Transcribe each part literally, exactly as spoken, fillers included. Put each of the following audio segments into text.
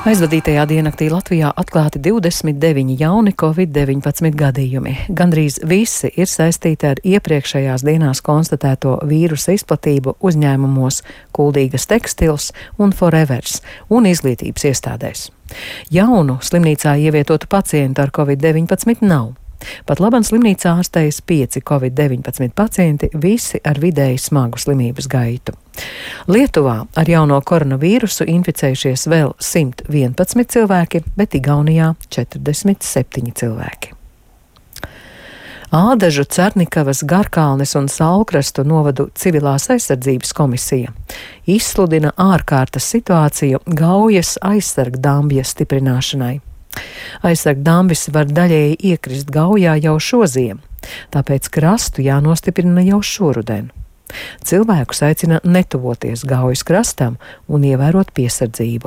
Aizvadītajā diennaktī Latvijā atklāti divdesmit deviņi jauni covid deviņpadsmit gadījumi. Gandrīz visi ir saistīti ar iepriekšējās dienās konstatēto vīrusa izplatību uzņēmumos Kuldīgas Tekstils un Forevers un izglītības iestādēs. Jaunu slimnīcā ievietotu pacientu ar covid deviņpadsmit nav. Pat labam slimnīcā ārstējas pieci covid deviņpadsmit pacienti, visi ar vidēji smagu slimības gaitu. Lietuvā ar jauno koronavīrusu inficējušies vēl simt vienpadsmit cilvēki, bet Igaunijā četrdesmit septiņi cilvēki. Ādažu, Cernikavas, Garkalnes un Saulkrastu novadu civilās aizsardzības komisija izsludina ārkārtas situāciju Gaujas aizsargdambja stiprināšanai. Aizsargdambis var daļēji iekrist Gaujā jau šoziem, tāpēc krastu jānostiprina jau šoruden. Cilvēkus aicina netuvoties Gaujas krastam un ievērot piesardzību.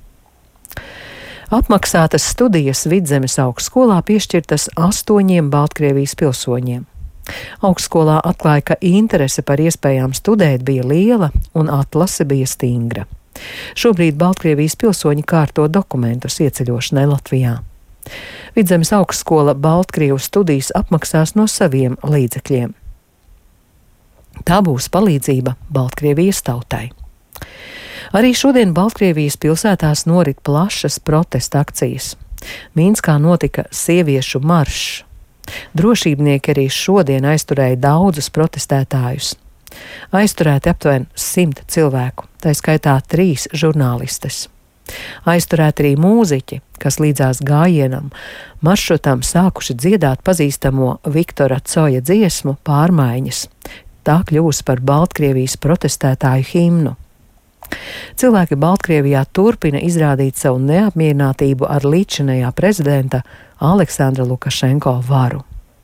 Apmaksātas studijas Vidzemes augstskolā piešķirtas astoņiem Baltkrievijas pilsoņiem. Augstskolā atklāja, ka interese par iespējām studēt bija liela un atlase bija stingra. Šobrīd Baltkrievijas pilsoņi kārto dokumentus ieceļošanai Latvijā. Vidzemes augstskola Baltkrievu studijas apmaksās no saviem līdzekļiem. Tā būs palīdzība Baltkrievijas tautai. Arī šodien Baltkrievijas pilsētās norit plašas protesta akcijas. Minskā notika sieviešu maršs. Drošībnieki arī šodien aizturēja daudzus protestētājus. Aizturēti aptuveni simt cilvēku, tā skaitā trīs žurnālistes. Aizturēti arī mūziķi, kas līdzās gājienam maršrutam sākuši dziedāt pazīstamo Viktora Coja dziesmu Pārmaiņas. Tā kļūs par Baltkrievijas protestētāju himnu. Cilvēki Baltkrievijā turpina izrādīt savu neapmierinātību ar līdzinējā prezidenta Aleksandra Lukašenko varu.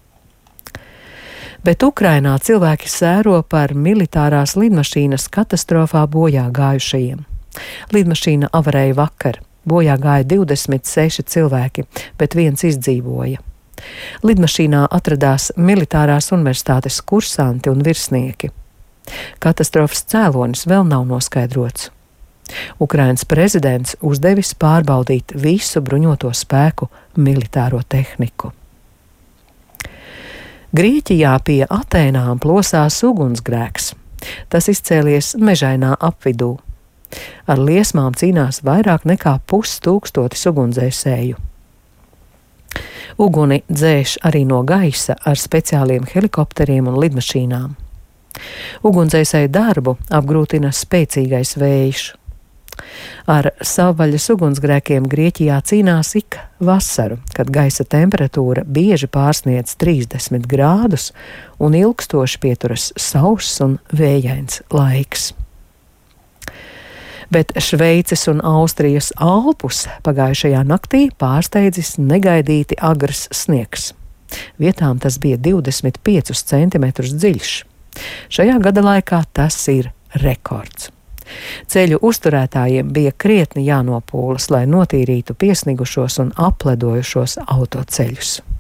Bet Ukrainā cilvēki sēro par militārās lidmašīnas katastrofā bojā gājušajiem. Lidmašīna avarēja vakar, bojā gāja divdesmit seši cilvēki, bet viens izdzīvoja. Lidmašīnā atradās militārās universitātes kursanti un virsnieki. Katastrofas cēlonis vēl nav noskaidrots. Ukrainas prezidents uzdevis pārbaudīt visu bruņoto spēku militāro tehniku. Grieķijā pie Atēnām plosās ugunsgrēks. Tas izcēlies mežainā apvidū. Ar liesmām cīnās vairāk nekā pustūkstotis ugunsdzēsēju. Uguni dzēš arī no gaisa ar speciāliem helikopteriem un lidmašīnām. Ugunsdzēsēju darbu apgrūtina spēcīgais vējš. Ar savvaļas ugunsgrēkiem Grieķijā cīnās ik vasaru, kad gaisa temperatūra bieži pārsniedz trīsdesmit grādus un ilgstoši pieturas sauss un vējains laiks. Bet Šveices un Austrijas Alpus pagājušajā naktī pārsteidzis negaidīti agrs sniegs. Vietām tas bija divdesmit piecus centimetrus dziļš. Šajā gada laikā tas ir rekords. Ceļu uzturētājiem bija krietni jānopūlas, lai notīrītu piesnigušos un apledojušos autoceļus.